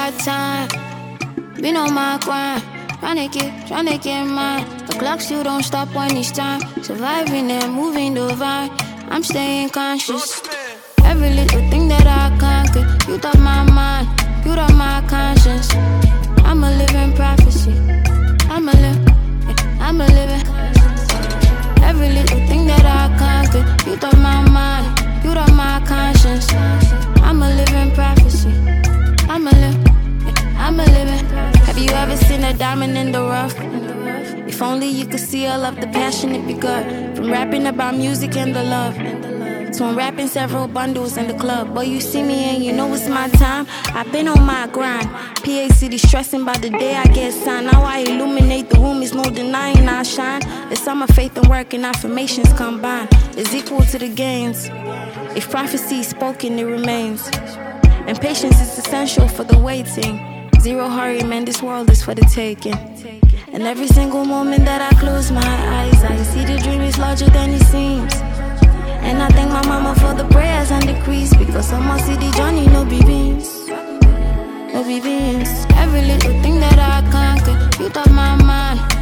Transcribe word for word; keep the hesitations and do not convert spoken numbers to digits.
got time. Been on my grind, tryna get, tryna get mine. The clock still don't stop when it's time. Surviving and moving divine. I'm staying conscious. Every little thing that I conquer, you thought my mind, you thought my conscience. I'm a living prophecy. I'm a live, I'm a living. Every little thing that I conquer, you thought my mind, you thought my conscience. I'm a living prophecy. I'm a live, I'm a living. Have you ever seen a diamond in the rough? If only you could see all of the passion it be got. From rapping about music and the love, so I'm rapping several bundles in the club. Boy, you see me and you know it's my time. I've been on my grind. P A City stressing by the day I get signed. Now I illuminate the room, it's no denying I shine. The summer faith and work and affirmations combined is equal to the gains. If prophecy is spoken, it remains. And patience is essential for the waiting. Zero hurry, man, this world is for the taking. And every single moment that I close my eyes, I see the dream is larger than it seems. And I thank my mama for the prayers and decrees, because some see the journey no be beans, no be beans. Every little thing that I conquer, you thought my mind,